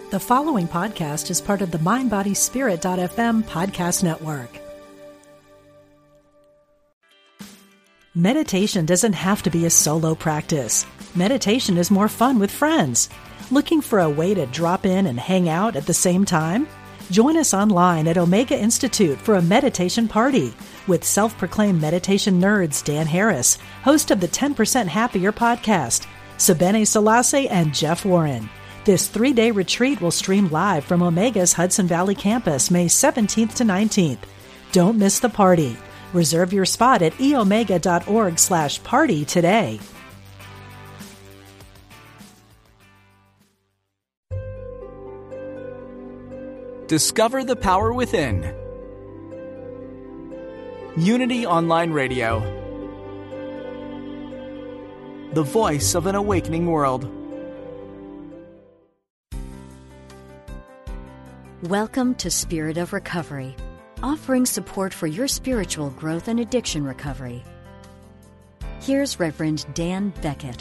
The following podcast is part of the MindBodySpirit.fm podcast network. Meditation doesn't have to be a solo practice. Meditation is more fun with friends. Looking for a way to drop in and hang out at the same time? Join us online at Omega Institute for a meditation party with self-proclaimed meditation nerds Dan Harris, host of the 10% Happier podcast, Sebene Selassie, and Jeff Warren. This 3-day retreat will stream live from Omega's Hudson Valley campus May 17th to 19th. Don't miss the party. Reserve your spot at eomega.org/party today. Discover the power within. Unity Online Radio. The voice of an awakening world. Welcome to Spirit of Recovery, offering support for your spiritual growth and addiction recovery. Here's Reverend Dan Beckett.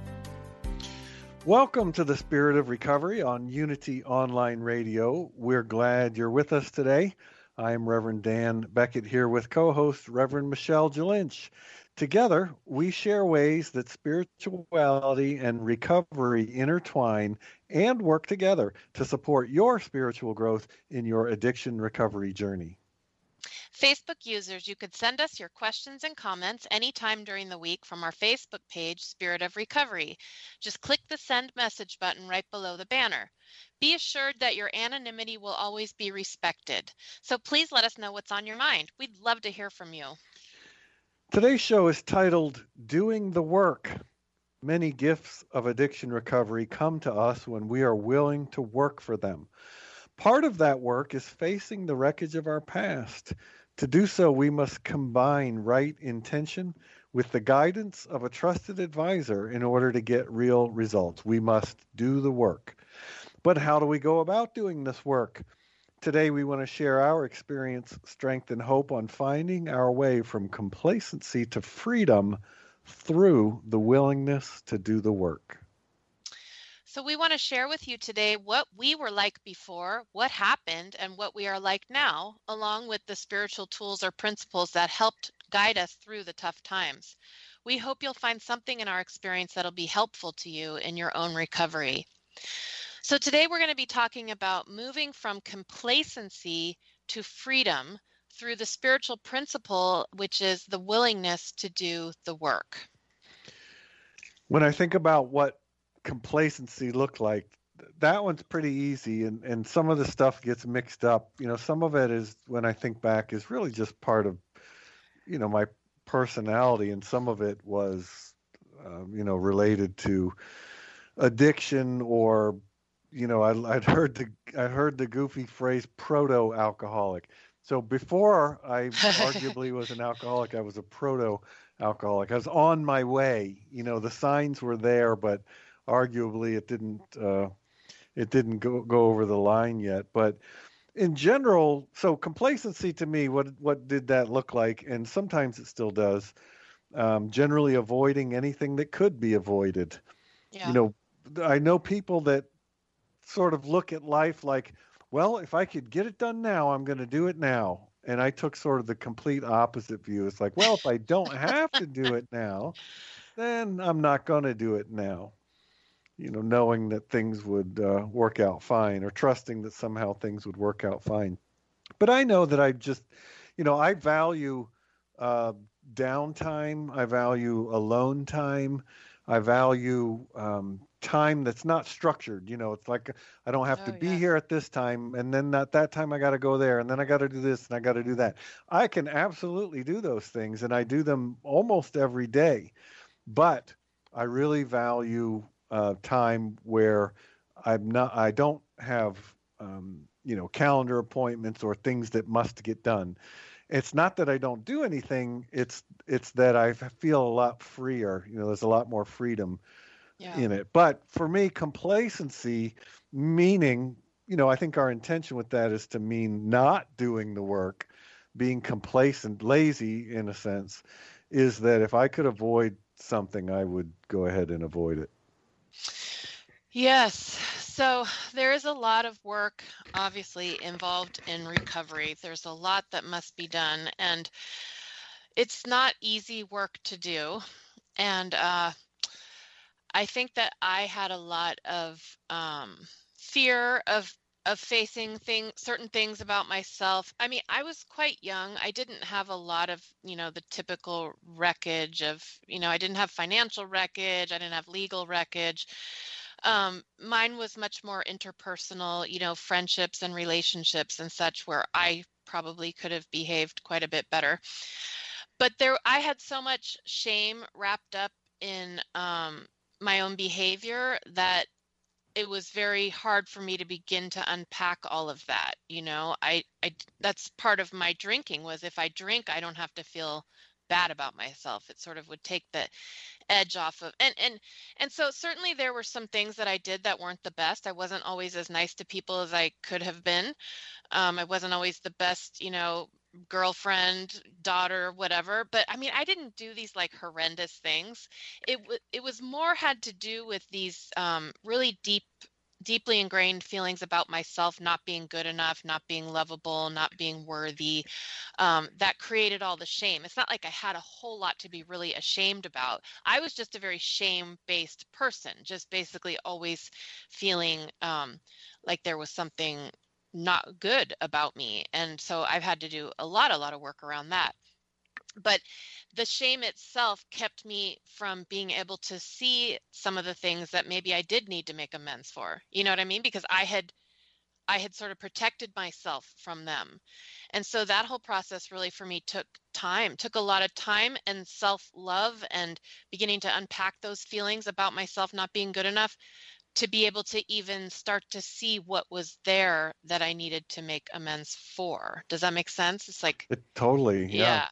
Welcome to the Spirit of Recovery on Unity Online Radio. We're glad you're with us today. I'm Reverend Dan Beckett here with co-host Reverend Michelle Jalinch. Together, we share ways that spirituality and recovery intertwine and work together to support your spiritual growth in your addiction recovery journey. Facebook users, you could send us your questions and comments anytime during the week from our Facebook page, Spirit of Recovery. Just click the send message button right below the banner. Be assured that your anonymity will always be respected. So please let us know what's on your mind. We'd love to hear from you. Today's show is titled Doing the Work. Many gifts of addiction recovery come to us when we are willing to work for them. Part of that work is facing the wreckage of our past. To do so, we must combine right intention with the guidance of a trusted advisor in order to get real results. We must do the work. But how do we go about doing this work? Today, we want to share our experience, strength, and hope on finding our way from complacency to freedom through the willingness to do the work. So we want to share with you today what we were like before, what happened, and what we are like now, along with the spiritual tools or principles that helped guide us through the tough times. We hope you'll find something in our experience that'll be helpful to you in your own recovery. So today we're going to be talking about moving from complacency to freedom through the spiritual principle, which is the willingness to do the work. When I think about what complacency looked like, that one's pretty easy, and some of the stuff gets mixed up. You know, some of it is, when I think back, is really just part of, my personality, and some of it was, related to addiction or, I'd heard the goofy phrase proto-alcoholic. So before I arguably was an alcoholic, I was a proto-alcoholic. I was on my way. The signs were there, but arguably it didn't go over the line yet. But in general, so complacency to me, what did that look like? And sometimes it still does. Generally avoiding anything that could be avoided. Yeah. I know people that sort of look at life like, well, if I could get it done now, I'm going to do it now. And I took sort of the complete opposite view. It's like, well, if I don't have to do it now, then I'm not going to do it now. Knowing that things would work out fine, or trusting that somehow things would work out fine. But I know that I just, I value downtime. I value alone time. I value time that's not structured. It's like I don't have to be here at this time, and then at that time I got to go there, and then I got to do this, and I got to do that. I can absolutely do those things, and I do them almost every day. But I really value time where I don't have calendar appointments or things that must get done. It's not that I don't do anything. It's that I feel a lot freer. There's a lot more freedom in it. But for me, complacency, meaning, I think our intention with that is to mean not doing the work, being complacent, lazy in a sense, is that if I could avoid something, I would go ahead and avoid it. Yes. So there is a lot of work obviously involved in recovery. There's a lot that must be done, and it's not easy work to do. And I think that I had a lot of fear of facing certain things about myself. I mean, I was quite young. I didn't have a lot of, the typical wreckage of, I didn't have financial wreckage. I didn't have legal wreckage. Mine was much more interpersonal, friendships and relationships and such, where I probably could have behaved quite a bit better. But I had so much shame wrapped up in my own behavior that it was very hard for me to begin to unpack all of that. I that's part of my drinking, was if I drink, I don't have to feel bad about myself. It sort of would take the edge off of, and so certainly there were some things that I did that weren't the best. I wasn't always as nice to people as I could have been. I wasn't always the best, girlfriend, daughter, whatever. But I mean, I didn't do these like horrendous things. It was more had to do with these really deeply ingrained feelings about myself not being good enough, not being lovable, not being worthy, that created all the shame. It's not like I had a whole lot to be really ashamed about. I was just a very shame-based person, just basically always feeling like there was something not good about me. And so I've had to do a lot of work around that. But the shame itself kept me from being able to see some of the things that maybe I did need to make amends for. You know what I mean? Because I had sort of protected myself from them. And so that whole process really for me took a lot of time and self-love, and beginning to unpack those feelings about myself not being good enough to be able to even start to see what was there that I needed to make amends for. Does that make sense? It's like totally, yeah.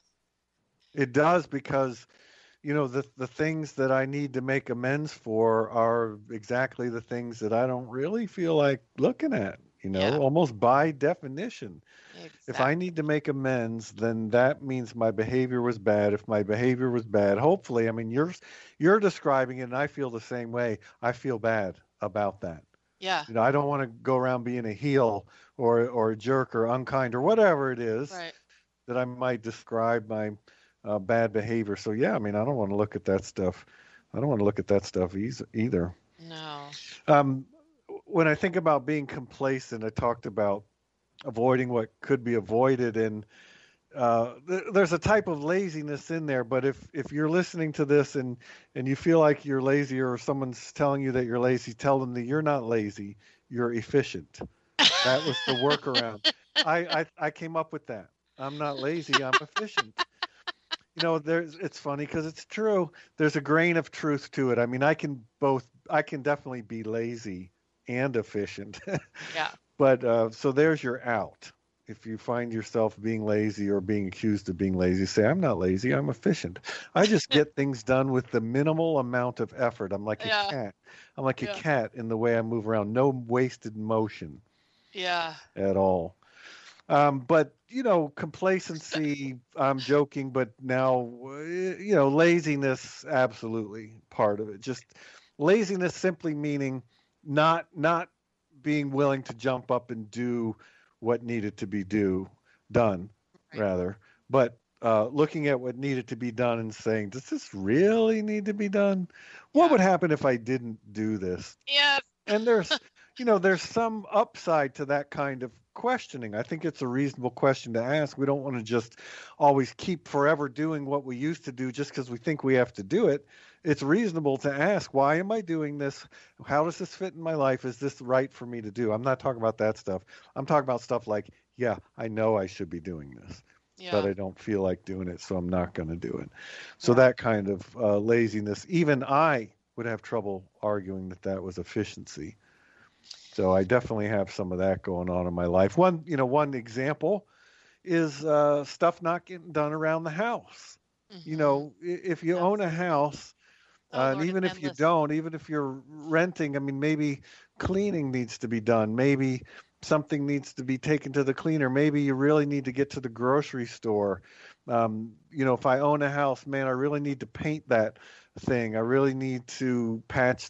It does, because the things that I need to make amends for are exactly the things that I don't really feel like looking at, almost by definition. Exactly. If I need to make amends, then that means my behavior was bad. If my behavior was bad, hopefully, I mean, you're describing it, and I feel the same way. I feel bad about that. Yeah. I don't want to go around being a heel or a jerk or unkind or whatever it is that I might describe my bad behavior. So yeah, I mean, I don't want to look at that stuff. I don't want to look at that stuff either. No. When I think about being complacent, I talked about avoiding what could be avoided, and there's a type of laziness in there. But if you're listening to this and you feel like you're lazy, or someone's telling you that you're lazy, tell them that you're not lazy, you're efficient. That was the workaround. I came up with that. I'm not lazy, I'm efficient. It's funny because it's true. There's a grain of truth to it. I mean, I can definitely be lazy and efficient. Yeah. But so there's your out. If you find yourself being lazy or being accused of being lazy, say, I'm not lazy, I'm efficient. I just get things done with the minimal amount of effort. I'm like a cat. I'm like a cat in the way I move around. No wasted motion. Yeah. At all. But, complacency, I'm joking, but now, laziness, absolutely part of it. Just laziness simply meaning not being willing to jump up and do what needed to be done, rather. But looking at what needed to be done and saying, does this really need to be done? What would happen if I didn't do this? Yeah. And there's some upside to that kind of questioning. I think it's a reasonable question to ask. We don't want to just always keep forever doing what we used to do just because we think we have to do it. It's reasonable to ask, why am I doing this? How does this fit in my life? Is this right for me to do? I'm not talking about that stuff. I'm talking about stuff like, yeah, I know I should be doing this, but I don't feel like doing it, so I'm not going to do it. So that kind of laziness, even I would have trouble arguing that was efficiency. So I definitely have some of that going on in my life. One example is stuff not getting done around the house. Mm-hmm. If you own a house, and even if you don't, even if you're renting, I mean, maybe cleaning needs to be done. Maybe something needs to be taken to the cleaner. Maybe you really need to get to the grocery store. If I own a house, man, I really need to paint that thing. I really need to patch that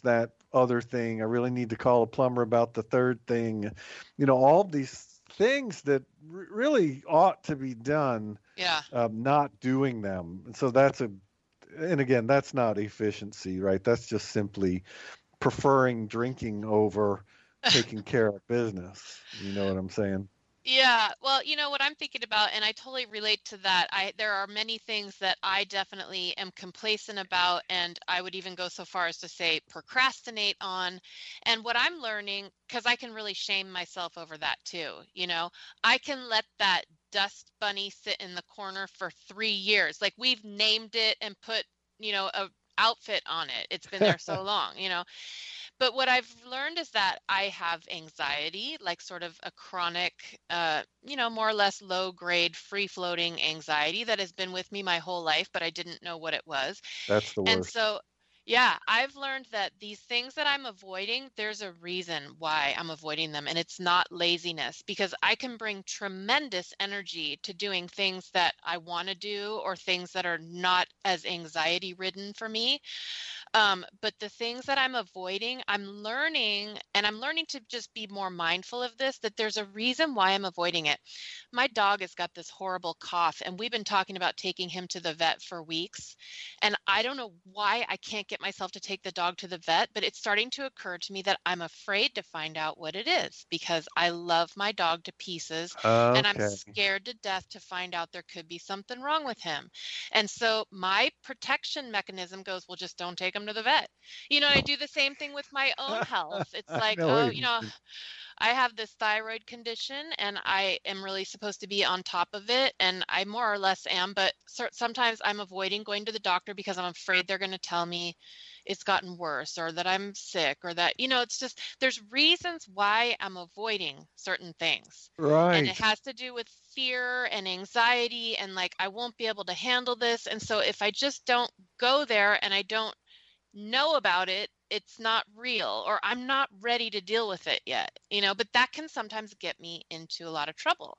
other thing. I really need to call a plumber about the third thing. All these things that really ought to be done, Yeah. not doing them. And so and again, that's not efficiency, right? That's just simply preferring drinking over taking care of business. You know what I'm saying? Yeah, well, what I'm thinking about, and I totally relate to that. There are many things that I definitely am complacent about, and I would even go so far as to say procrastinate on. And what I'm learning, because I can really shame myself over that too, I can let that dust bunny sit in the corner for 3 years. Like we've named it and put, a outfit on it. It's been there so long, But what I've learned is that I have anxiety, like sort of a chronic, more or less low grade, free floating anxiety that has been with me my whole life, but I didn't know what it was. That's the And worst. so, yeah, I've learned that these things that I'm avoiding, there's a reason why I'm avoiding them. And it's not laziness, because I can bring tremendous energy to doing things that I want to do or things that are not as anxiety ridden for me. But the things that I'm avoiding, I'm learning, and I'm learning to just be more mindful of this, that there's a reason why I'm avoiding it. My dog has got this horrible cough, and we've been talking about taking him to the vet for weeks. And I don't know why I can't get myself to take the dog to the vet, but it's starting to occur to me that I'm afraid to find out what it is because I love my dog to pieces, and I'm Okay. scared to death to find out there could be something wrong with him. And so my protection mechanism goes, well, just don't take him to the vet. And I do the same thing with my own health. It's I like, know oh, what you mean. I have this thyroid condition and I am really supposed to be on top of it. And I more or less am, but sometimes I'm avoiding going to the doctor because I'm afraid they're going to tell me it's gotten worse or that I'm sick or that, it's just, there's reasons why I'm avoiding certain things. And it Right. has to do with fear and anxiety and like, I won't be able to handle this. And so if I just don't go there and I don't know about it, it's not real or I'm not ready to deal with it yet, but that can sometimes get me into a lot of trouble,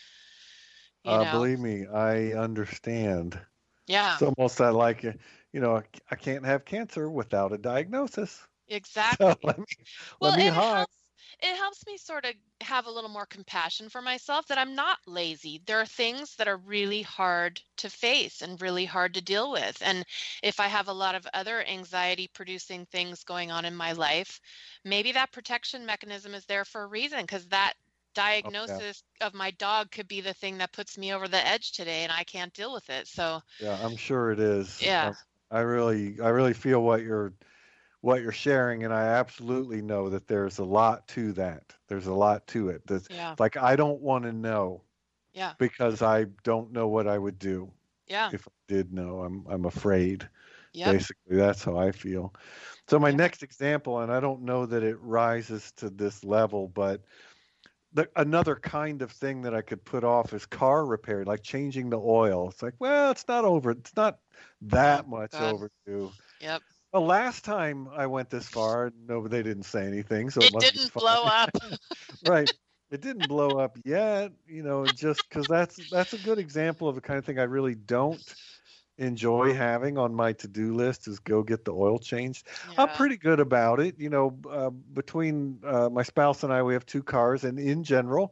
you know? Believe me, I understand. Yeah, It's almost like, I can't have cancer without a diagnosis. So exactly. let Well, me hide. it helps me sort of have a little more compassion for myself that I'm not lazy. There are things that are really hard to face and really hard to deal with. And if I have a lot of other anxiety producing things going on in my life, maybe that protection mechanism is there for a reason because that Oh, yeah. diagnosis of my dog could be the thing that puts me over the edge today and I can't deal with it. So, Yeah, I'm sure it is. yeah. I really feel what you're sharing, and I absolutely know that there's a lot to that. There's a lot to it. That's Yeah. like I don't want to know Yeah. because I don't know what I would do Yeah. if I did know. I'm afraid. Yep. Basically, that's how I feel. So my Yeah. next example, and I don't know that it rises to this level, but another kind of thing that I could put off is car repair, like changing the oil. It's like, well, it's not over. It's not Oh, that much God. overdue. Yep. The last time I went this far, no, they didn't say anything, so it It must be didn't fine. blow up. Right. It didn't blow up yet, just because that's a good example of the kind of thing I really don't enjoy having on my to-do list is go get the oil changed. I'm Yeah. pretty good about it. Between my spouse and I, we have two cars, and in general,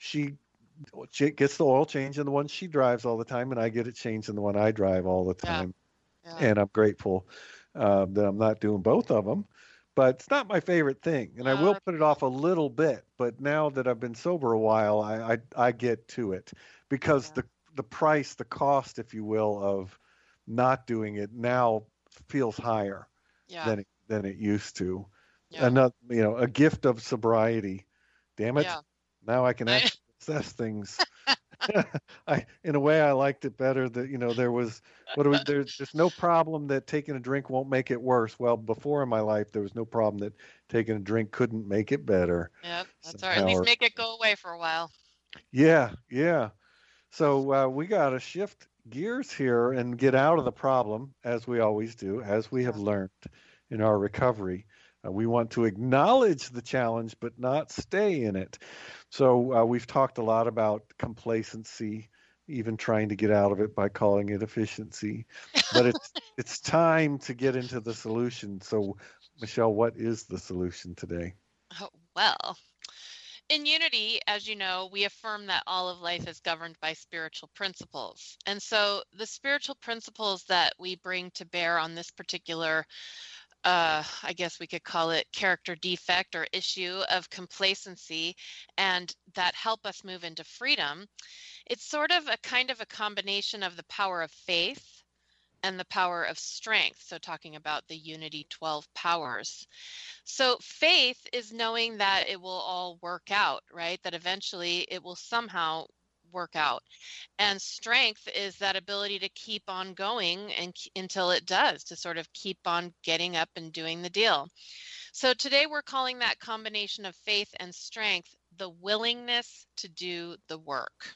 she gets the oil changed in the one she drives all the time, and I get it changed in the one I drive all the Yeah. time. Yeah. And I'm grateful that I'm not doing both of them. But it's not my favorite thing, and I will put it off a little bit. But now that I've been sober a while, I get to it because Yeah. the price, the cost, if you will, of not doing it now feels higher Yeah. than it used to. Yeah. Another, a gift of sobriety. Damn it! Yeah. Now I can I, actually assess things. In a way, I liked it better that there was there's no problem that taking a drink won't make it worse. Well, before in my life, there was no problem that taking a drink couldn't make it better yep. That's all right. At somehow. least make it go away for a while. Yeah, yeah. So we got to shift gears here and get out of the problem, as we always do, as we have Yeah. learned in our recovery. We want to acknowledge the challenge, but not stay in it. So we've talked a lot about complacency, even trying to get out of it by calling it efficiency. But it's time to get into the solution. So Michelle, what is the solution today? Oh, well, in Unity, as you know, we affirm that all of life is governed by spiritual principles. And so the spiritual principles that we bring to bear on this particular, I guess we could call it character defect or issue of complacency, and that help us move into freedom, it's sort of a kind of a combination of the power of faith and the power of strength. So talking about the Unity 12 powers. So faith is knowing that it will all work out, right? That eventually it will somehow work out. And strength is that ability to keep on going and until it does, to sort of keep on getting up and doing the deal. So today we're calling that combination of faith and strength the willingness to do the work.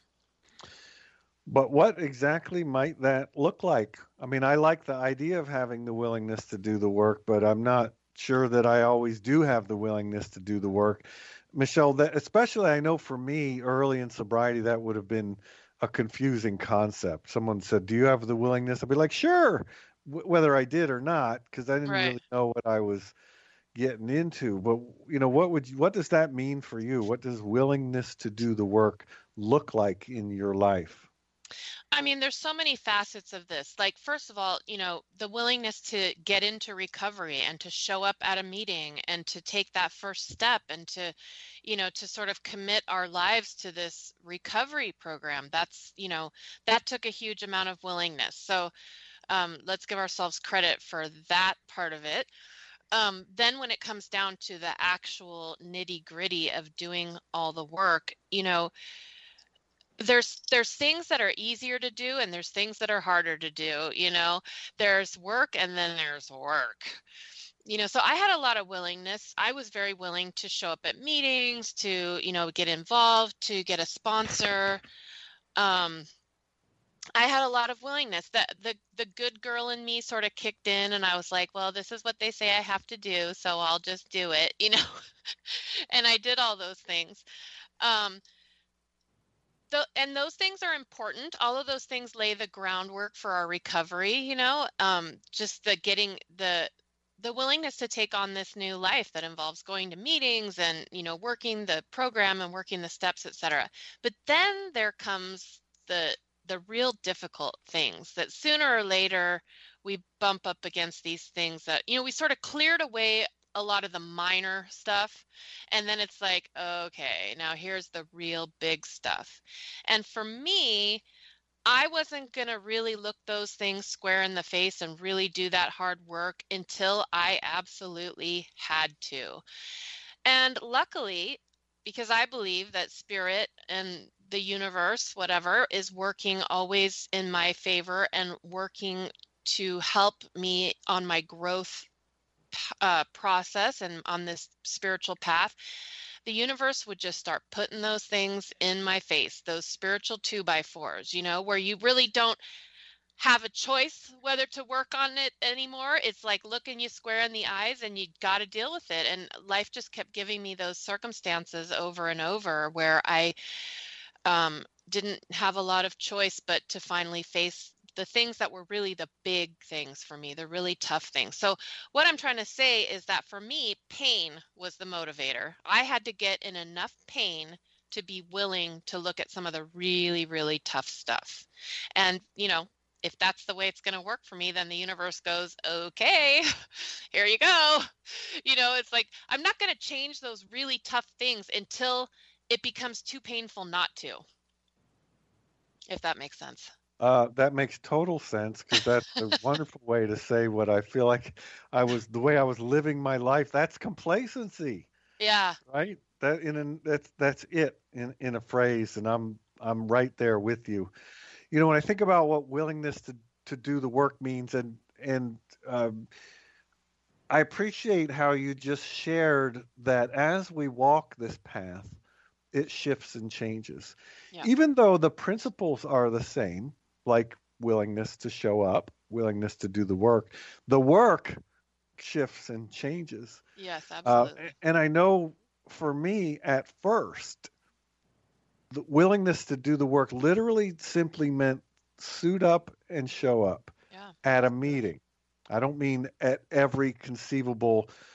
But what exactly might that look like? I mean, I like the idea of having the willingness to do the work, but I'm not sure that I always do have the willingness to do the work. Michelle, that especially I know for me early in sobriety, that would have been a confusing concept. Someone said, "Do you have the willingness?" I'd be like, "Sure," whether I did or not, because I didn't really know what I was getting into. But what does that mean for you? What does willingness to do the work look like in your life? I mean, there's so many facets of this. Like, first of all, the willingness to get into recovery and to show up at a meeting and to take that first step and to sort of commit our lives to this recovery program. That's, that took a huge amount of willingness. So let's give ourselves credit for that part of it. Then when it comes down to the actual nitty-gritty of doing all the work, there's things that are easier to do and there's things that are harder to do. There's work and then there's work. So I had a lot of willingness. I was very willing to show up at meetings, to get involved, to get a sponsor. I had a lot of willingness. The good girl in me sort of kicked in, and I was like, well, this is what they say I have to do, so I'll just do it, and I did all those things. And those things are important. All of those things lay the groundwork for our recovery, just getting the willingness to take on this new life that involves going to meetings and, working the program and working the steps, etc. But then there comes the real difficult things that sooner or later we bump up against these things that, we sort of cleared away a lot of the minor stuff. And then it's like, okay, now here's the real big stuff. And for me, I wasn't going to really look those things square in the face and really do that hard work until I absolutely had to. And luckily, because I believe that spirit and the universe, whatever, is working always in my favor and working to help me on my growth process and on this spiritual path, the universe would just start putting those things in my face, those spiritual 2x4s, where you really don't have a choice whether to work on it anymore. It's like looking you square in the eyes and you got to deal with it. And life just kept giving me those circumstances over and over where I didn't have a lot of choice but to finally face the things that were really the big things for me, the really tough things. So what I'm trying to say is that for me, pain was the motivator. I had to get in enough pain to be willing to look at some of the really, really tough stuff. And, if that's the way it's going to work for me, then the universe goes, okay, here you go. It's like, I'm not going to change those really tough things until it becomes too painful not to, if that makes sense. That makes total sense, because that's a wonderful way to say what I feel like the way I was living my life. That's complacency. Yeah. Right. That's it in a phrase, and I'm right there with you. When I think about what willingness to do the work means, and I appreciate how you just shared that as we walk this path, it shifts and changes. Yeah. Even though the principles are the same, like willingness to show up, willingness to do the work shifts and changes. Yes, absolutely. And I know for me at first, the willingness to do the work literally simply meant suit up and show up at a meeting. I don't mean at every conceivable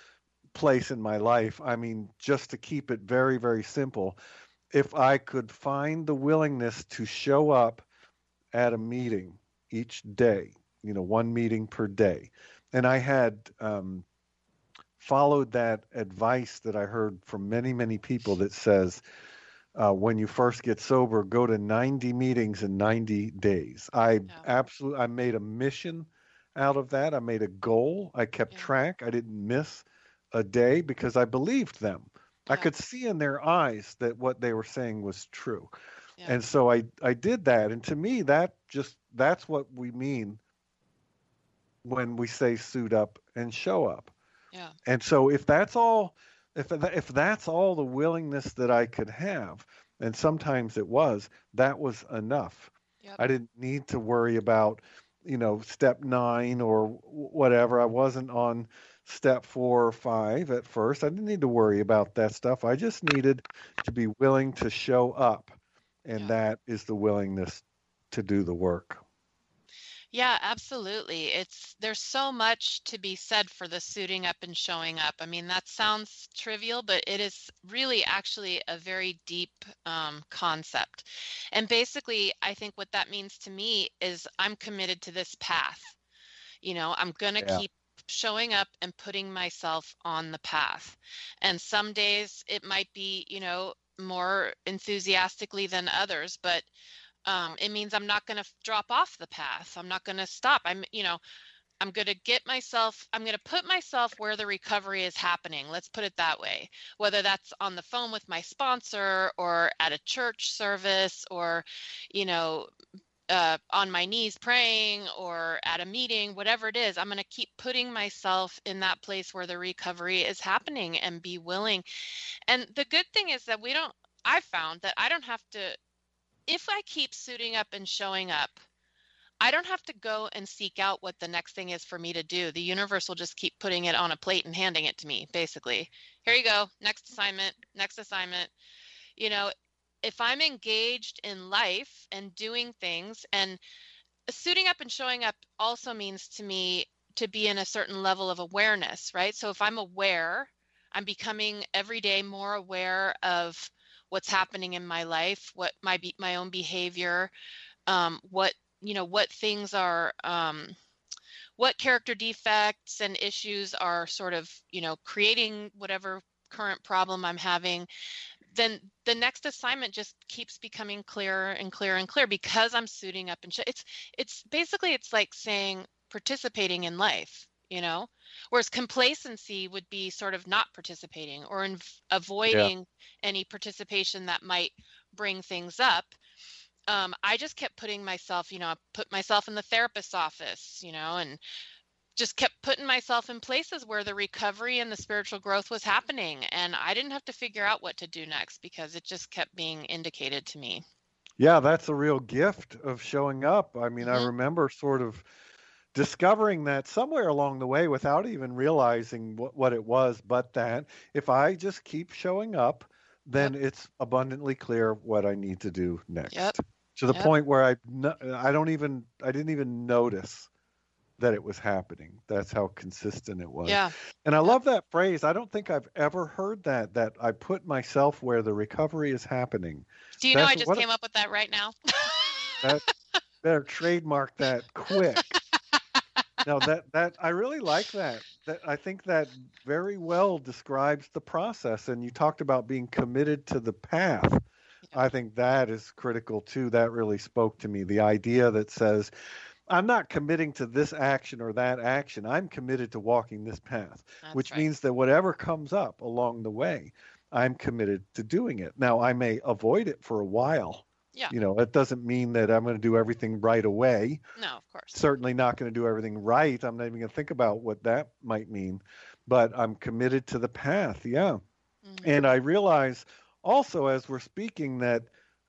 place in my life. I mean, just to keep it very, very simple, if I could find the willingness to show up at a meeting each day, one meeting per day, and I had followed that advice that I heard from many, many people that says, when you first get sober, go to 90 meetings in 90 days. I made a mission out of that. I made a goal. I kept track. I didn't miss a day because I believed them. I could see in their eyes that what they were saying was true. And so I did that. And to me, that's what we mean when we say suit up and show up. Yeah. And so if that's all the willingness that I could have, and sometimes it was, that was enough. Yep. I didn't need to worry about, step 9 or whatever. I wasn't on step 4 or 5 at first. I didn't need to worry about that stuff. I just needed to be willing to show up. And that is the willingness to do the work. Yeah, absolutely. There's so much to be said for the suiting up and showing up. I mean, that sounds trivial, but it is really actually a very deep concept. And basically, I think what that means to me is I'm committed to this path. I'm going to keep showing up and putting myself on the path. And some days it might be, more enthusiastically than others, but it means I'm not going to drop off the path. I'm not going to stop. I'm going to put myself where the recovery is happening. Let's put it that way. Whether that's on the phone with my sponsor or at a church service or, on my knees praying or at a meeting, whatever it is, I'm going to keep putting myself in that place where the recovery is happening and be willing. And the good thing is that I've found that I don't have to, if I keep suiting up and showing up, I don't have to go and seek out what the next thing is for me to do. The universe will just keep putting it on a plate and handing it to me, basically. Here you go. Next assignment. If I'm engaged in life and doing things, and suiting up and showing up also means to me to be in a certain level of awareness, right? So if I'm aware, I'm becoming every day more aware of what's happening in my life, what my own behavior, what things are, what character defects and issues are sort of, creating whatever current problem I'm having. Then the next assignment just keeps becoming clearer and clearer and clearer because I'm suiting up and it's basically, it's like saying participating in life, whereas complacency would be sort of not participating or avoiding any participation that might bring things up. I just kept putting myself, I put myself in the therapist's office, and just kept putting myself in places where the recovery and the spiritual growth was happening. And I didn't have to figure out what to do next because it just kept being indicated to me. Yeah, that's a real gift of showing up. I mean, I remember sort of discovering that somewhere along the way without even realizing what it was, but that if I just keep showing up, then it's abundantly clear what I need to do next. To the point where I didn't even notice that it was happening. That's how consistent it was. Yeah. And I love that phrase. I don't think I've ever heard that I put myself where the recovery is happening. Do you know I just came up with that right now? Better trademark that quick. No, that I really like that. I think that very well describes the process. And you talked about being committed to the path. I think that is critical too. That really spoke to me. The idea that says, I'm not committing to this action or that action. I'm committed to walking this path, which means that whatever comes up along the way, I'm committed to doing it. Now, I may avoid it for a while. Yeah. It doesn't mean that I'm going to do everything right away. No, of course. Certainly not going to do everything right. I'm not even going to think about what that might mean, but I'm committed to the path. Yeah. Mm-hmm. And I realize also as we're speaking that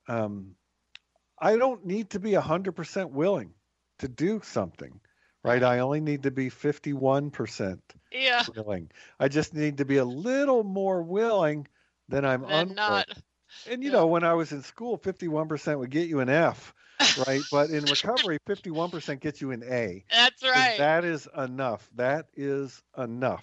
I don't need to be 100% willing to do something, right? I only need to be 51% willing. I just need to be a little more willing than I'm unwilling. Not. And when I was in school, 51% would get you an F, right? But in recovery, 51% gets you an A. That's right. And that is enough. That is enough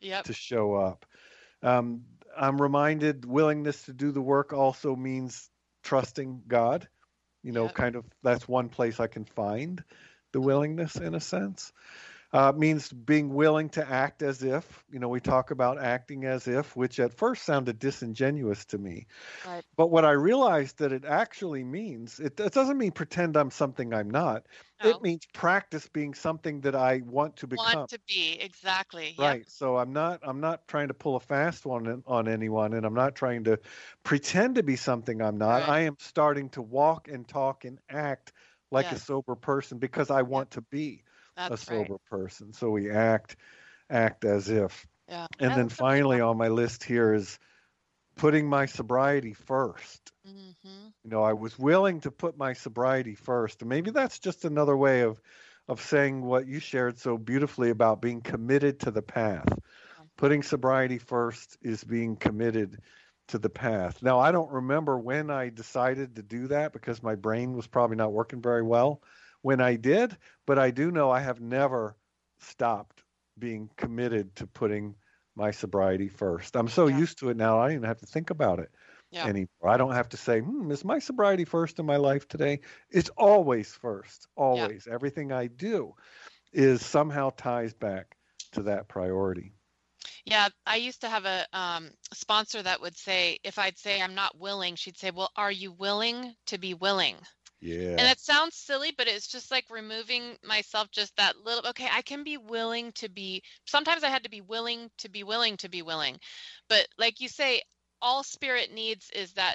Yep. to show up. I'm reminded willingness to do the work also means trusting God. Yep. Kind of that's one place I can find the willingness in a sense. It means being willing to act as if. We talk about acting as if, which at first sounded disingenuous to me. Right. But what I realized that it actually means, it doesn't mean pretend I'm something I'm not. No. It means practice being something that I want to become. Want to be, exactly. Right. Yep. So I'm not trying to pull a fast one on anyone, and I'm not trying to pretend to be something I'm not. Right. I am starting to walk and talk and act like a Yes. sober person because I want to be a That's sober right. person. So we act as if. Yeah. And then finally on my list here is putting my sobriety first. Mm-hmm. I was willing to put my sobriety first. And maybe that's just another way of saying what you shared so beautifully about being committed to the path. Putting sobriety first is being committed to the path. Now, I don't remember when I decided to do that because my brain was probably not working very well when I did, but I do know I have never stopped being committed to putting my sobriety first. I'm so used to it now, I don't even have to think about it anymore. I don't have to say, is my sobriety first in my life today? It's always first, always. Yeah. Everything I do is somehow ties back to that priority. Yeah, I used to have a sponsor that would say, if I'd say I'm not willing, she'd say, well, are you willing to be willing? Yeah. And it sounds silly, but it's just like removing myself just that little, okay, I can be willing to be, sometimes I had to be willing to be willing to be willing. But like you say, all spirit needs is that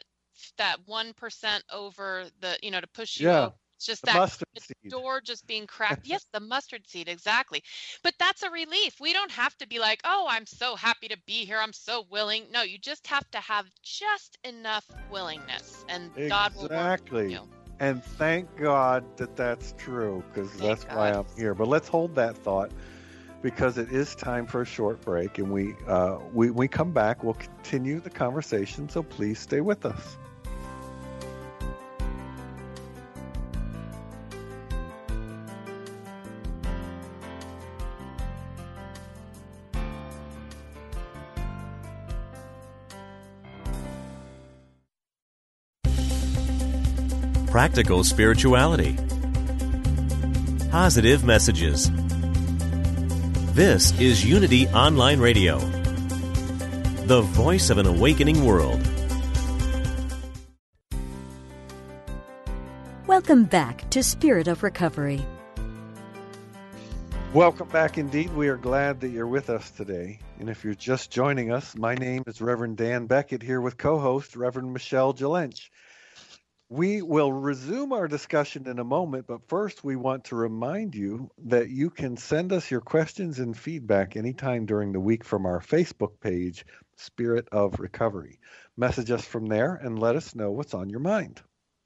1% over the, to push you over. It's just that door just being cracked. Yes, the mustard seed, exactly. But that's a relief. We don't have to be like, oh, I'm so happy to be here. I'm so willing. No, you just have to have just enough willingness, and God will work with you. And thank God that that's true, because that's why I'm here. But let's hold that thought, because it is time for a short break, and we come back. We'll continue the conversation, so please stay with us. Practical spirituality. Positive messages. This is Unity Online Radio, the voice of an awakening world. Welcome back to Spirit of Recovery. Welcome back indeed. We are glad that you're with us today. And if you're just joining us, my name is Reverend Dan Beckett, here with co-host Reverend Michelle Jalench. We will resume our discussion in a moment, but first we want to remind you that you can send us your questions and feedback anytime during the week from our Facebook page, Spirit of Recovery. Message us from there and let us know what's on your mind.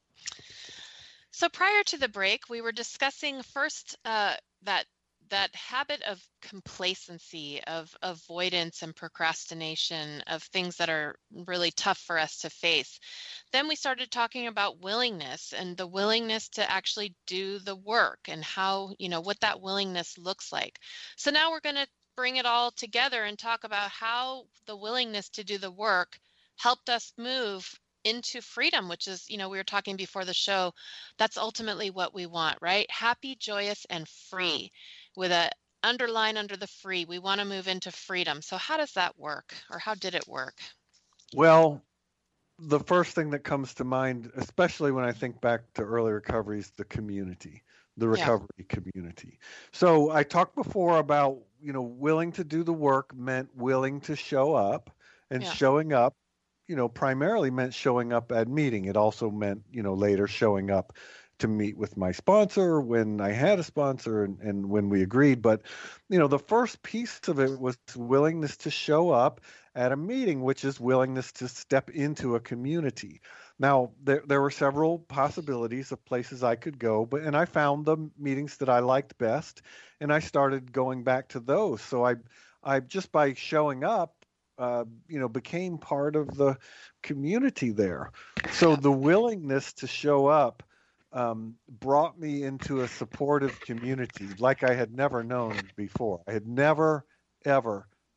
So prior to the break, we were discussing first that habit of complacency, of avoidance and procrastination, of things that are really tough for us to face. Then we started talking about willingness and the willingness to actually do the work and how, what that willingness looks like. So now we're going to bring it all together and talk about how the willingness to do the work helped us move into freedom, which is, we were talking before the show, that's ultimately what we want, right? Happy, joyous, and free, with a underline under the free. We want to move into freedom. So how does that work, or how did it work? Well, the first thing that comes to mind, especially when I think back to early recovery, is the community, the recovery community. So I talked before about, willing to do the work meant willing to show up, and showing up, primarily meant showing up at meeting. It also meant, later showing up to meet with my sponsor when I had a sponsor and when we agreed. But, the first piece of it was willingness to show up at a meeting, which is willingness to step into a community. Now, there were several possibilities of places I could go, and I found the meetings that I liked best, and I started going back to those. So I just by showing up, became part of the community there. So the willingness to show up brought me into a supportive community like I had never known before. I had never, ever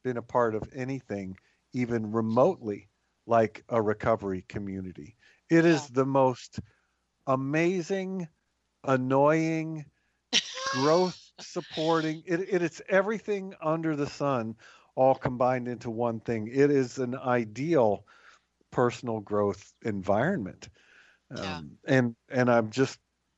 been a part of anything even remotely like a recovery community. It Yeah. is the most amazing, annoying, growth supporting. It's everything under the sun all combined into one thing. It is an ideal personal growth environment. Yeah. And I'm just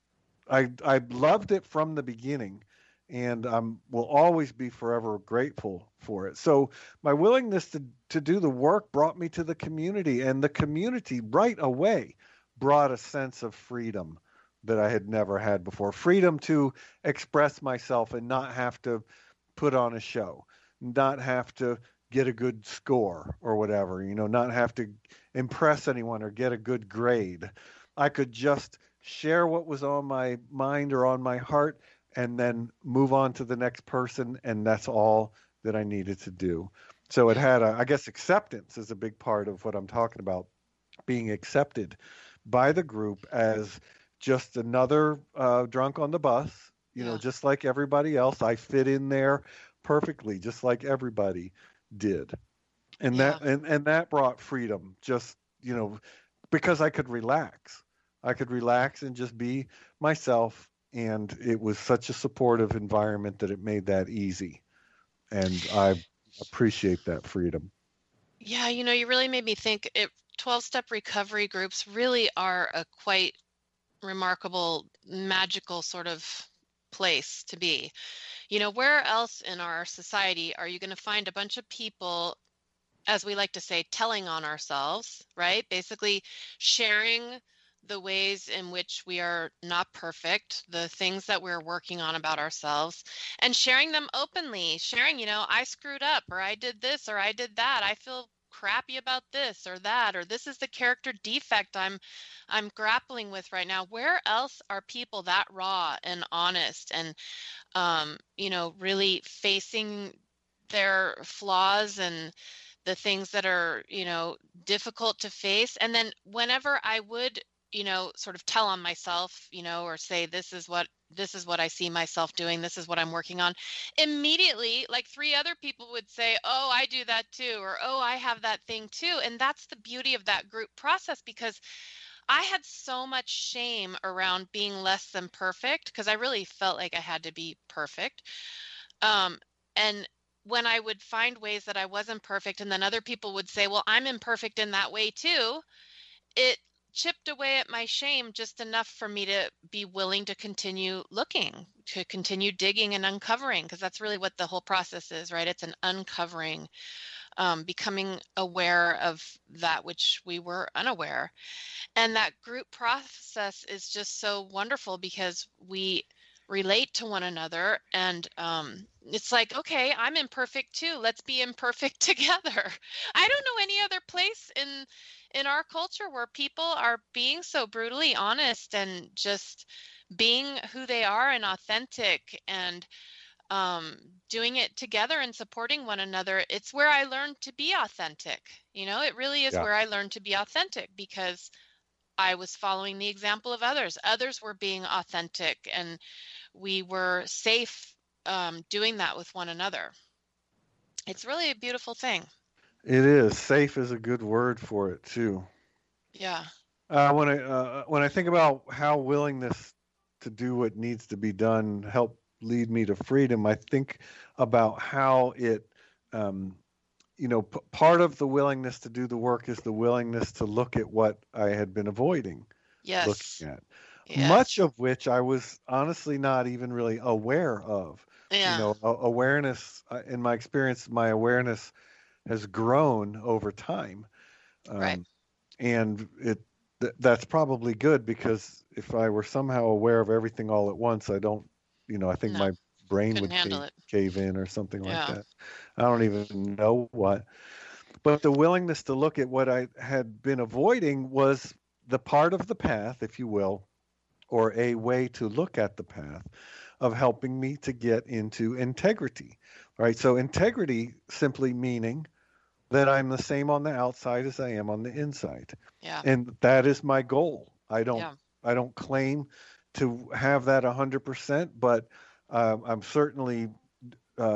I loved it from the beginning, and will always be forever grateful for it. So my willingness to do the work brought me to the community, and the community right away brought a sense of freedom that I had never had before. Freedom to express myself and not have to put on a show, not have to get a good score or whatever, not have to impress anyone or get a good grade. I could just share what was on my mind or on my heart and then move on to the next person. And that's all that I needed to do. So it had, I guess, acceptance is a big part of what I'm talking about, being accepted by the group as just another drunk on the bus, just like everybody else. I fit in there perfectly, just like everybody did. And that brought freedom, just, because I could relax. I could relax and just be myself. And it was such a supportive environment that it made that easy. And I appreciate that freedom. Yeah, you really made me think 12-step recovery groups really are a quite remarkable, magical sort of place to be. Where else in our society are you going to find a bunch of people, as we like to say, telling on ourselves, right? Basically sharing the ways in which we are not perfect, the things that we're working on about ourselves, and sharing them openly, sharing, I screwed up, or I did this, or I did that. I feel crappy about this or that, or this is the character defect I'm grappling with right now. Where else are people that raw and honest and really facing their flaws and the things that are difficult to face? And then whenever I would sort of tell on myself, or say this is what I see myself doing, this is what I'm working on, immediately like 3 other people would say, oh, I do that too, or oh, I have that thing too. And that's the beauty of that group process, because I had so much shame around being less than perfect, because I really felt like I had to be perfect. And when I would find ways that I wasn't perfect, and then other people would say, well, I'm imperfect in that way too, it chipped away at my shame just enough for me to be willing to continue looking, to continue digging and uncovering, because that's really what the whole process is, right? It's an uncovering, becoming aware of that which we were unaware. And that group process is just so wonderful because we relate to one another, and it's like, okay, I'm imperfect too, let's be imperfect together. I don't know any other place in our culture where people are being so brutally honest and just being who they are and authentic and doing it together and supporting one another. It's where I learned to be authentic. It really is where I learned to be authentic, because I was following the example of others. Others were being authentic, and we were safe doing that with one another. It's really a beautiful thing. It is. Safe is a good word for it too. Yeah. When I think about how willingness to do what needs to be done help lead me to freedom, I think about how it, part of the willingness to do the work is the willingness to look at what I had been avoiding looking at. Yes. Much of which I was honestly not even really aware of. Yeah. Awareness, in my experience, my awareness has grown over time. Right. And that's probably good, because if I were somehow aware of everything all at once, I don't, I think my brain would cave in or something like that. I don't even know what. But the willingness to look at what I had been avoiding was the part of the path, if you will, or a way to look at the path of helping me to get into integrity, right? So integrity simply meaning that I'm the same on the outside as I am on the inside. Yeah. And that is my goal. I don't claim to have that 100%, but I'm certainly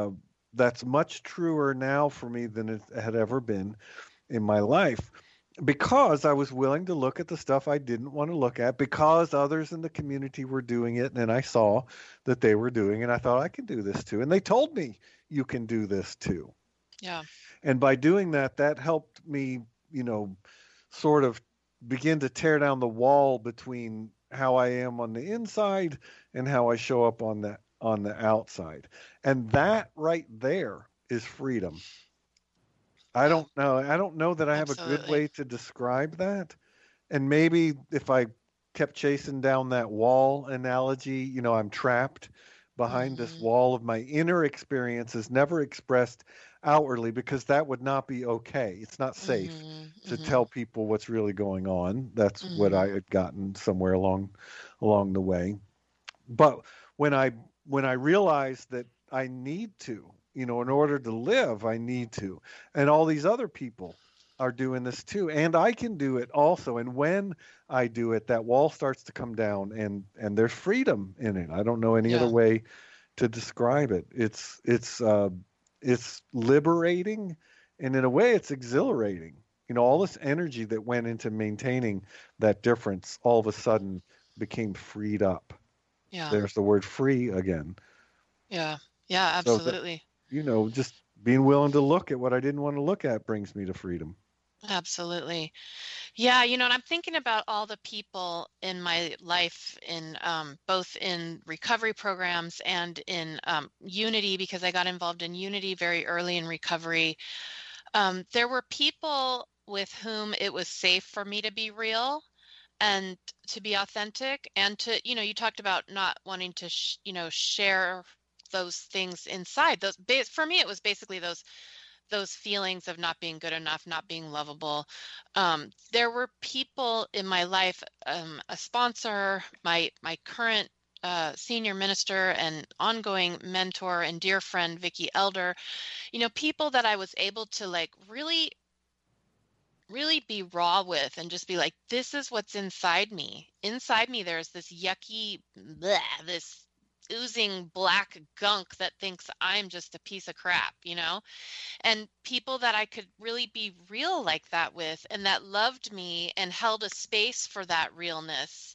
that's much truer now for me than it had ever been in my life, because I was willing to look at the stuff I didn't want to look at, because others in the community were doing it, and I saw that they were doing it, and I thought I can do this too. And they told me you can do this too. Yeah. And by doing that, that helped me, sort of begin to tear down the wall between how I am on the inside and how I show up on the outside. And that right there is freedom. I don't know that I have a good Absolutely. way to describe that. And maybe if I kept chasing down that wall analogy, I'm trapped behind this Mhm. wall of my inner experiences, never expressed outwardly, because that would not be okay. It's not safe Mhm. to tell Mhm. people what's really going on. That's what I Mhm. had gotten somewhere along the way. But when I realized that I need to, in order to live, I need to, and all these other people are doing this too, and I can do it also. And when I do it, that wall starts to come down, and there's freedom in it. I don't know any other Yeah. way to describe it. It's liberating, and in a way, it's exhilarating. All this energy that went into maintaining that difference all of a sudden became freed up. Yeah. There's the word free again. Yeah. Yeah, So that, absolutely. just being willing to look at what I didn't want to look at brings me to freedom. Absolutely. Yeah, and I'm thinking about all the people in my life in both in recovery programs and in Unity, because I got involved in Unity very early in recovery. There were people with whom it was safe for me to be real and to be authentic, and to, you talked about not wanting to, share those things inside. For me, it was basically those feelings of not being good enough, not being lovable. There were people in my life, a sponsor, my current senior minister and ongoing mentor and dear friend, Vicky Elder, people that I was able to like really, really be raw with and just be like, this is what's inside me. Inside me, there's this yucky, bleh, this oozing black gunk that thinks I'm just a piece of crap, and people that I could really be real like that with, and that loved me and held a space for that realness.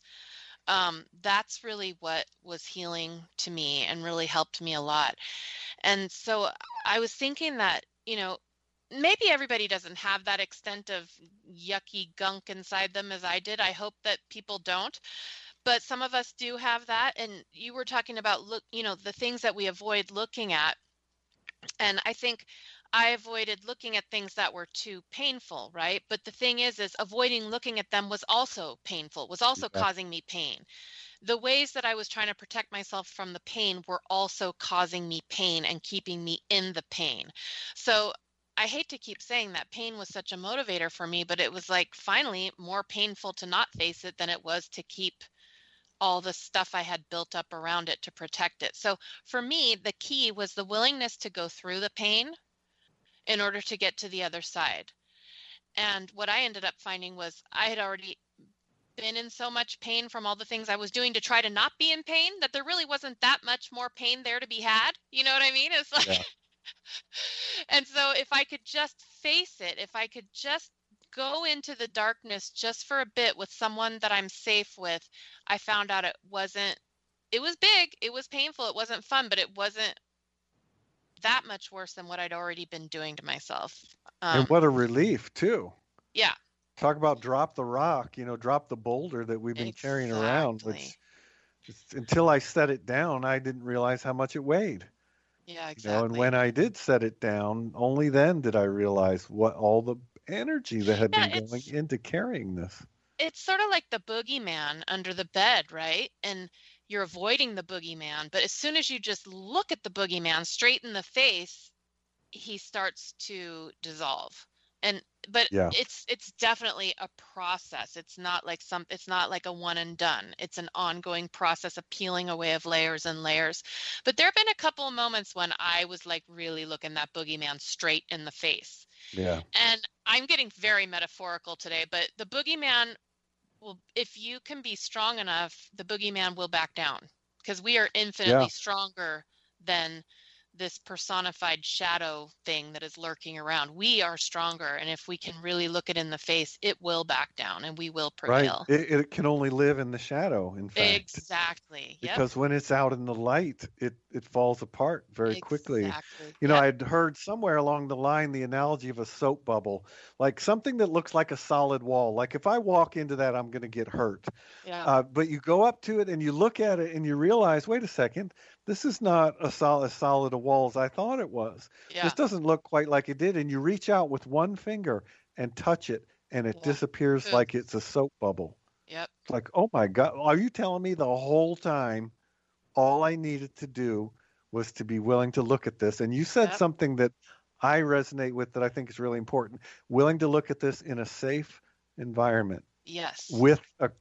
That's really what was healing to me and really helped me a lot. And so I was thinking that, maybe everybody doesn't have that extent of yucky gunk inside them as I did. I hope that people don't, but some of us do have that. And you were talking about the things that we avoid looking at. And I think I avoided looking at things that were too painful, right? But the thing is avoiding looking at them was also painful, was also Yeah. causing me pain. The ways that I was trying to protect myself from the pain were also causing me pain and keeping me in the pain. So I hate to keep saying that pain was such a motivator for me, but it was like finally more painful to not face it than it was to keep all the stuff I had built up around it to protect it. So for me, the key was the willingness to go through the pain in order to get to the other side. And what I ended up finding was I had already been in so much pain from all the things I was doing to try to not be in pain that there really wasn't that much more pain there to be had. You know what I mean? It's like, Yeah. and so if I could just face it, if I could just go into the darkness just for a bit with someone that I'm safe with, I found out it was big, it was painful, it wasn't fun, but it wasn't that much worse than what I'd already been doing to myself. And what a relief too. Yeah, Talk about drop the rock, drop the boulder that we've been carrying around, exactly. until I set it down, I didn't realize how much it weighed. Yeah, And when exactly. I did set it down, only then did I realize what all the energy that had Yeah, been going into carrying this. it's sort of like the boogeyman under the bed, right? And you're avoiding the boogeyman, but as soon as you just look at the boogeyman straight in the face, he starts to dissolve. And but Yeah. it's definitely a process. It's not like a one and done. It's an ongoing process of peeling away of layers and layers. But there have been a couple of moments when I was like really looking that boogeyman straight in the face. Yeah. And I'm getting very metaphorical today, but the boogeyman will, if you can be strong enough, the boogeyman will back down because we are infinitely Yeah. stronger than this personified shadow thing that is lurking around. We are stronger. And if we can really look it in the face, it will back down and we will Right. prevail. It can only live in the shadow, in fact. Exactly. Yep. Because when it's out in the light, it falls apart very quickly. Exactly. You know, Yep. I'd heard somewhere along the line the analogy of a soap bubble, like something that looks like a solid wall. Like if I walk into that, I'm going to get hurt. Yeah. But you go up to it and you look at it and you realize, wait a second, this is not as solid a wall as I thought it was. Yeah. This doesn't look quite like it did. And you reach out with one finger and touch it, and it Yeah. disappears Poof. like it's a soap bubble. Yep. It's like, oh my God, are you telling me the whole time all I needed to do was to be willing to look at this? And you said Yep. something that I resonate with that I think is really important. Willing to look at this in a safe environment Yes. with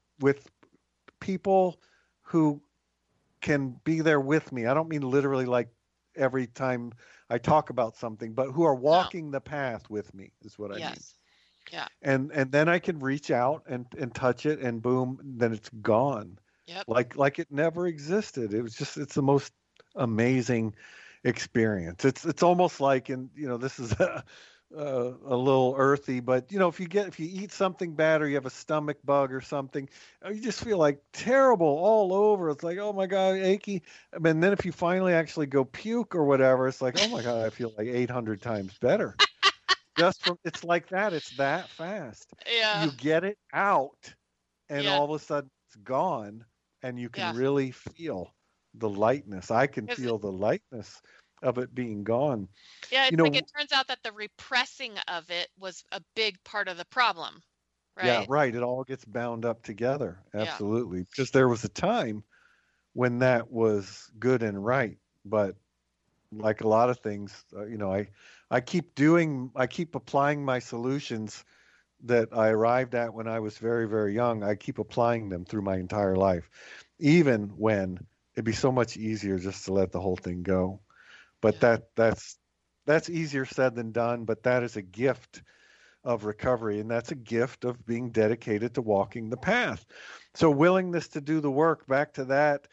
people who can be there with me. I don't mean literally like every time I talk about something, but who are walking the path with me is what I mean. Yes. Yeah. And then I can reach out and touch it, and boom, then it's gone. Yep. Like it never existed. It's the most amazing experience. It's almost like, and this is a little earthy, but if you eat something bad or you have a stomach bug or something, you just feel like terrible all over. It's like, oh my God, achy. And then if you finally actually go puke or whatever, it's like, oh my God, I feel like 800 times better. It's like that. It's that fast. Yeah. You get it out, and Yeah. all of a sudden it's gone, and you can Yeah. really feel the lightness. I can Is it- feel the lightness of it being gone. Yeah, it's You know, like it turns out that the repressing of it was a big part of the problem, right? Yeah, right. It all gets bound up together. Yeah. Absolutely. Because there was a time when that was good and right, but like a lot of things, I keep applying my solutions that I arrived at when I was very, very young. I keep applying them through my entire life, even when it'd be so much easier just to let the whole thing go. But Yeah. that's easier said than done, but that is a gift of recovery, and that's a gift of being dedicated to walking the path. So willingness to do the work, back to that,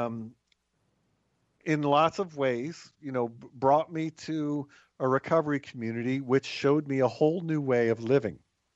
in lots of ways, brought me to a recovery community, which showed me a whole new way of living.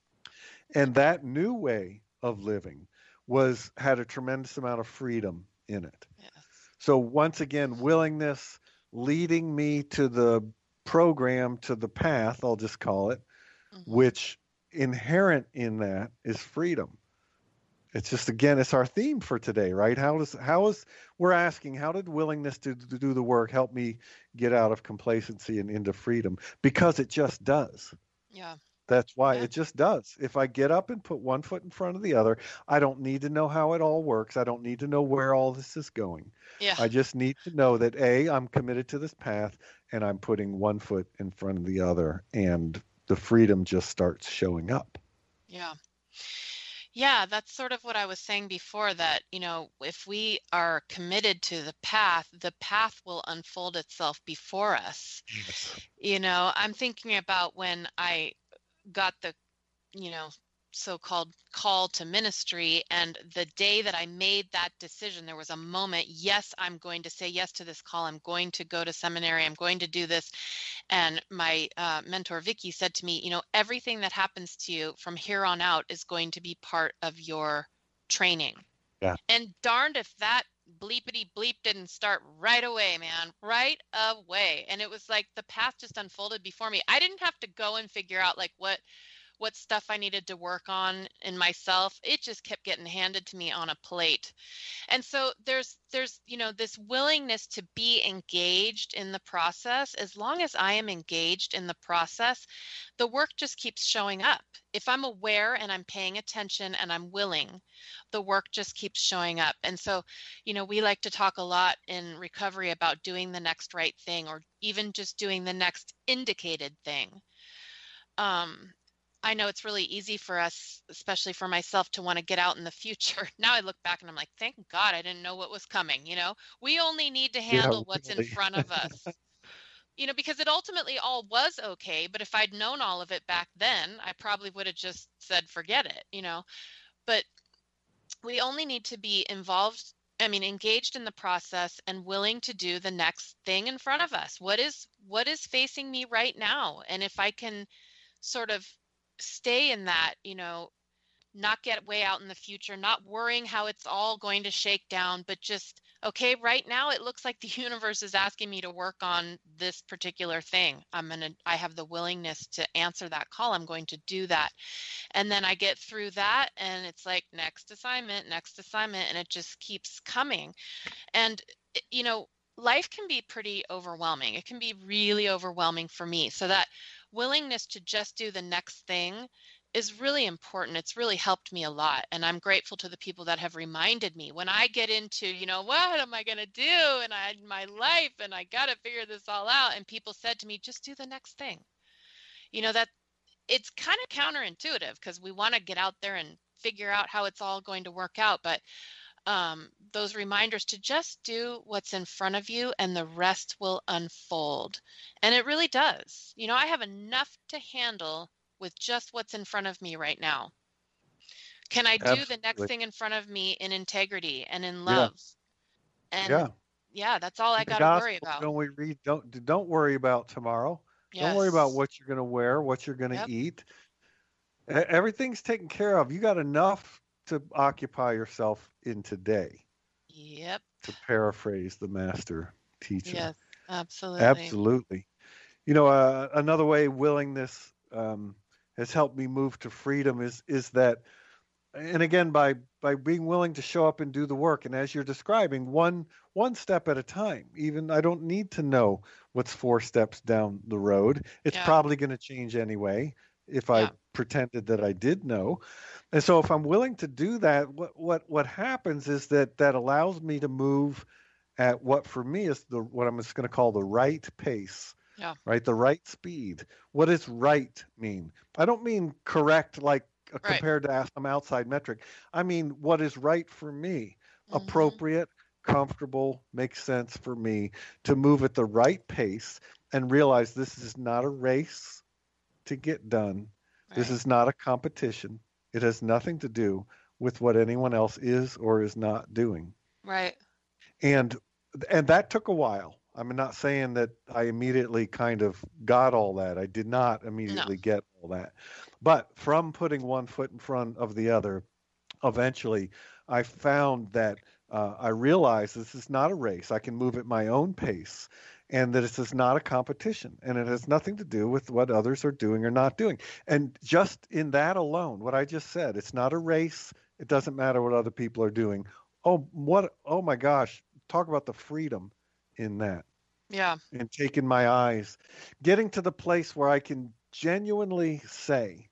And that new way of living had a tremendous amount of freedom in it. Yes. So once again, willingness leading me to the program, to the path, I'll just call it, Mhm. which inherent in that is freedom. It's just, again, it's our theme for today, right? We're asking, how did willingness to do the work help me get out of complacency and into freedom? Because it just does. Yeah. That's why Yeah. it just does. If I get up and put one foot in front of the other, I don't need to know how it all works. I don't need to know where all this is going. Yeah. I just need to know that I'm committed to this path, and I'm putting one foot in front of the other, and the freedom just starts showing up. Yeah. Yeah, that's sort of what I was saying before, that, if we are committed to the path will unfold itself before us. Yes. I'm thinking about when I got the, so-called call to ministry, and the day that I made that decision, there was a moment, yes, I'm going to say yes to this call. I'm going to go to seminary. I'm going to do this. And my mentor, Vicky, said to me, everything that happens to you from here on out is going to be part of your training. Yeah. And darned if that bleepity bleep didn't start right away, man, right away. And it was like the path just unfolded before me. I didn't have to go and figure out like what stuff I needed to work on in myself. It just kept getting handed to me on a plate. And so there's this willingness to be engaged in the process. As long as I am engaged in the process, the work just keeps showing up. If I'm aware and I'm paying attention and I'm willing, the work just keeps showing up. And so, we like to talk a lot in recovery about doing the next right thing, or even just doing the next indicated thing. I know it's really easy for us, especially for myself, to want to get out in the future. Now I look back and I'm like, thank God I didn't know what was coming. We only need to handle what's in really. front of us, because it ultimately all was okay. But if I'd known all of it back then, I probably would have just said, forget it, but we only need to be involved engaged in the process and willing to do the next thing in front of us. What is facing me right now? And if I can sort of stay in that, not get way out in the future, not worrying how it's all going to shake down, but just, okay, right now it looks like the universe is asking me to work on this particular thing. I have the willingness to answer that call. I'm going to do that. And then I get through that and it's like next assignment, and it just keeps coming. And, life can be pretty overwhelming. It can be really overwhelming for me. So that willingness to just do the next thing is really important. It's really helped me a lot. And I'm grateful to the people that have reminded me when I get into, what am I going to do? And my life, and I got to figure this all out. And people said to me, just do the next thing. That it's kind of counterintuitive because we want to get out there and figure out how it's all going to work out. But those reminders to just do what's in front of you and the rest will unfold. And it really does. I have enough to handle with just what's in front of me right now. Can I do Absolutely. the next thing in front of me in integrity and in love? And that's all I got to worry about. Don't we read? Don't worry about tomorrow. Yes. Don't worry about what you're going to wear, what you're going to eat. Everything's taken care of. You got enough to occupy yourself in today. Yep. To paraphrase the master teacher. Yes, absolutely. Absolutely. Another way willingness has helped me move to freedom is that, and again, by being willing to show up and do the work. And as you're describing, one step at a time. Even I don't need to know what's 4 steps down the road. It's probably going to change anyway if I pretended that I did know. And so if I'm willing to do that, what happens is that allows me to move at what for me is what I'm just going to call the right pace. Yeah. Right. The right speed. What does right mean? I don't mean correct, like compared to some outside metric. I mean, what is right for me? Mm-hmm. Appropriate, comfortable, makes sense for me to move at the right pace and realize this is not a race to get done. Right. This is not a competition. It has nothing to do with what anyone else is or is not doing. Right. And that took a while. I'm not saying that I immediately kind of got all that. I did not immediately get all that. But from putting one foot in front of the other, eventually I found that I realized this is not a race. I can move at my own pace, and that this is not a competition, and it has nothing to do with what others are doing or not doing. And just in that alone, what I just said, it's not a race. It doesn't matter what other people are doing. Oh my gosh, talk about the freedom in that. Yeah. And taking my eyes, getting to the place where I can genuinely say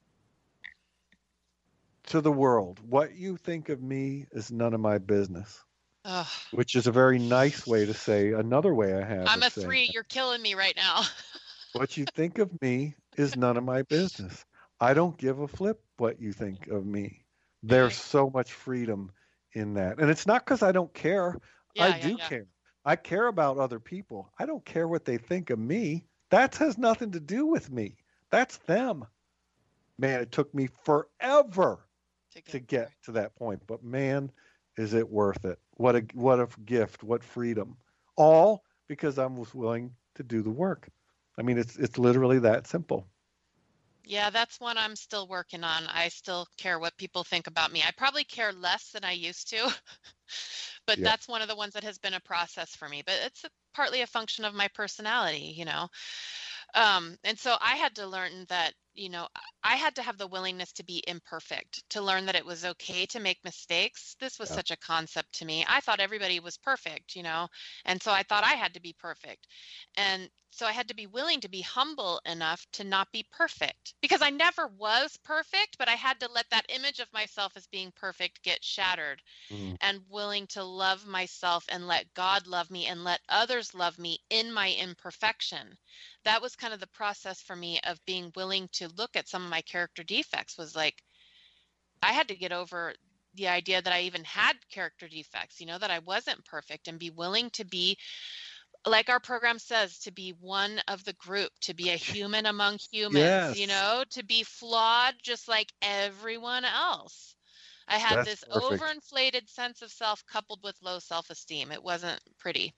to the world, what you think of me is none of my business. Ugh. Which is a very nice way to say another way I have. I'm a 3. You're killing me right now. What you think of me is none of my business. I don't give a flip what you think of me. There's so much freedom in that. And it's not because I don't care. I do care. I care about other people. I don't care what they think of me. That has nothing to do with me. That's them. Man, it took me forever to get to that point. But man, is it worth it? What a gift, what freedom. All because I was willing to do the work. I mean, it's literally that simple. Yeah, that's one I'm still working on. I still care what people think about me. I probably care less than I used to, but that's one of the ones that has been a process for me. But it's partly a function of my personality, And so I had to learn that, I had to have the willingness to be imperfect, to learn that it was okay to make mistakes. This was such a concept to me. I thought everybody was perfect, and so I thought I had to be perfect. And so I had to be willing to be humble enough to not be perfect, because I never was perfect, but I had to let that image of myself as being perfect get shattered, and willing to love myself and let God love me and let others love me in my imperfection. That was kind of the process for me of being willing to look at some of my character defects. Was like, I had to get over the idea that I even had character defects, that I wasn't perfect, and be willing to be, like our program says, to be one of the group, to be a human among humans, to be flawed just like everyone else. I had That's this perfect. overinflated sense of self coupled with low self-esteem. It wasn't pretty.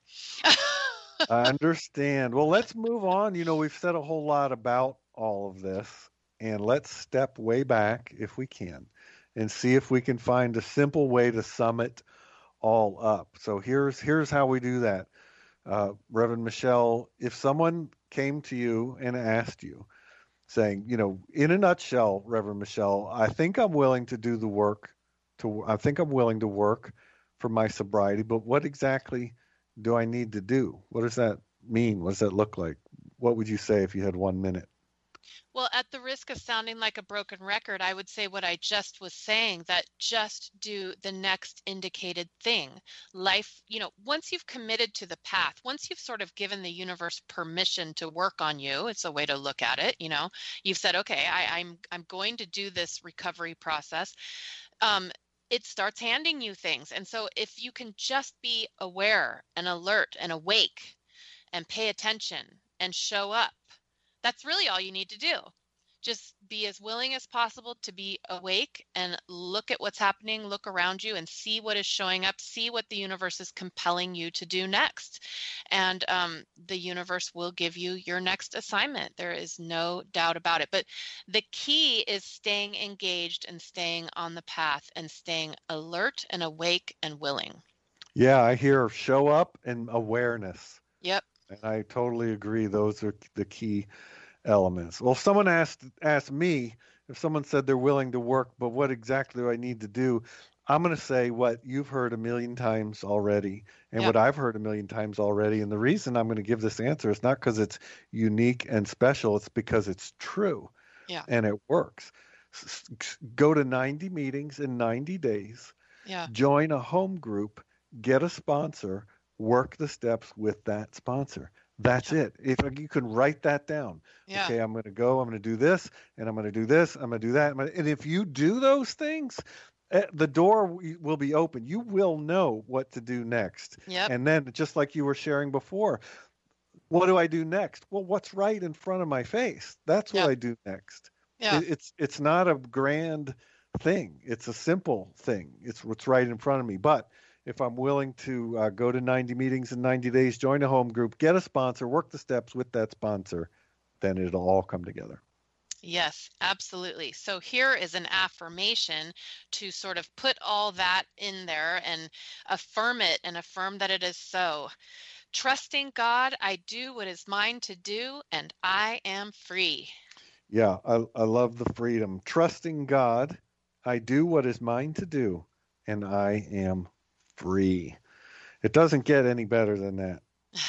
I understand. Well, let's move on. We've said a whole lot about all of this, and let's step way back if we can and see if we can find a simple way to sum it all up. So here's how we do that. Reverend Michelle, if someone came to you and asked you, saying, in a nutshell, Reverend Michelle, I think I'm willing to do the work I think I'm willing to work for my sobriety, but what exactly do I need to do? What does that mean? What does that look like? What would you say if you had 1 minute? Well, at the risk of sounding like a broken record, I would say what I just was saying, that just do the next indicated thing. Life, once you've committed to the path, once you've sort of given the universe permission to work on you, it's a way to look at it. You've said, okay, I'm going to do this recovery process. It starts handing you things. And so if you can just be aware and alert and awake and pay attention and show up, that's really all you need to do. Just be as willing as possible to be awake and look at what's happening, look around you and see what is showing up, see what the universe is compelling you to do next. And the universe will give you your next assignment. There is no doubt about it. But the key is staying engaged and staying on the path and staying alert and awake and willing. Yeah, I hear show up and awareness. Yep. And I totally agree. Those are the key elements. Well, if someone asked me, if someone said they're willing to work, but what exactly do I need to do? I'm going to say what you've heard a million times already and what I've heard a million times already. And the reason I'm going to give this answer is not because it's unique and special. It's because it's true. Yeah. And it works. Go to 90 meetings in 90 days. Yeah. Join a home group, get a sponsor, work the steps with that sponsor. That's it. If you can write that down. Yeah. Okay, I'm going to go, I'm going to do this, and I'm going to do this, I'm going to do that. And if you do those things, the door will be open. You will know what to do next. Yep. And then, just like you were sharing before, what do I do next? Well, what's right in front of my face? That's what I do next. Yeah. It's not a grand thing. It's a simple thing. It's what's right in front of me. But if I'm willing to go to 90 meetings in 90 days, join a home group, get a sponsor, work the steps with that sponsor, then it'll all come together. Yes, absolutely. So here is an affirmation to sort of put all that in there and affirm it and affirm that it is so. Trusting God, I do what is mine to do, and I am free. Yeah, I love the freedom. Trusting God, I do what is mine to do, and I am free. It doesn't get any better than that,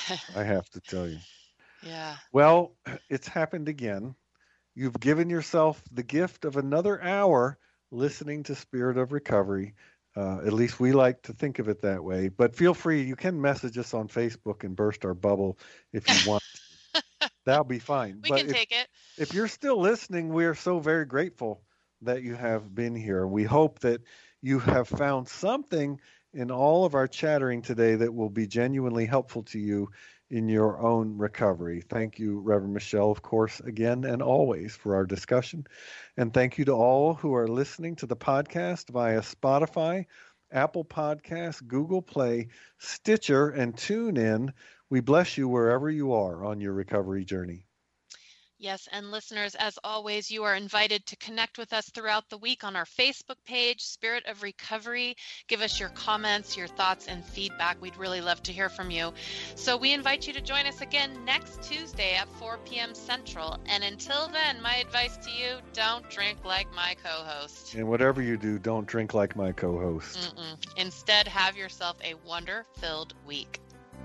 I have to tell you. Yeah. Well, it's happened again. You've given yourself the gift of another hour listening to Spirit of Recovery. At least we like to think of it that way. But feel free, you can message us on Facebook and burst our bubble if you want. That'll be fine. We can take it. If you're still listening, we are so very grateful that you have been here. We hope that you have found something in all of our chattering today that will be genuinely helpful to you in your own recovery. Thank you, Reverend Michelle, of course, again and always for our discussion. And thank you to all who are listening to the podcast via Spotify, Apple Podcasts, Google Play, Stitcher, and TuneIn. We bless you wherever you are on your recovery journey. Yes, and listeners, as always, you are invited to connect with us throughout the week on our Facebook page, Spirit of Recovery. Give us your comments, your thoughts, and feedback. We'd really love to hear from you. So we invite you to join us again next Tuesday at 4 p.m. Central. And until then, my advice to you, don't drink like my co-host. And whatever you do, don't drink like my co-host. Instead, have yourself a wonder-filled week.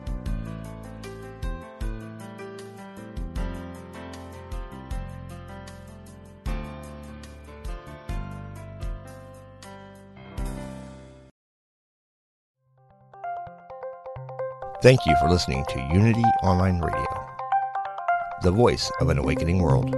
Thank you for listening to Unity Online Radio, the voice of an awakening world.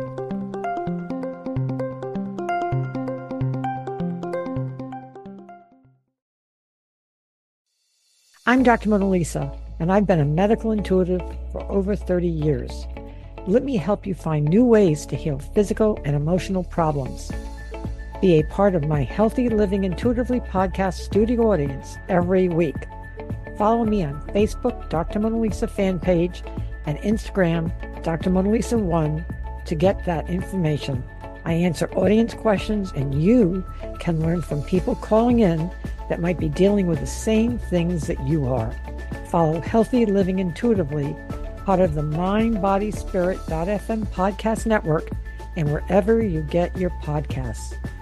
I'm Dr. Mona Lisa, and I've been a medical intuitive for over 30 years. Let me help you find new ways to heal physical and emotional problems. Be a part of my Healthy Living Intuitively podcast studio audience every week. Follow me on Facebook, Dr. Mona Lisa fan page, and Instagram, Dr. Mona Lisa 1, to get that information. I answer audience questions, and you can learn from people calling in that might be dealing with the same things that you are. Follow Healthy Living Intuitively, part of the MindBodySpirit.fm podcast network, and wherever you get your podcasts.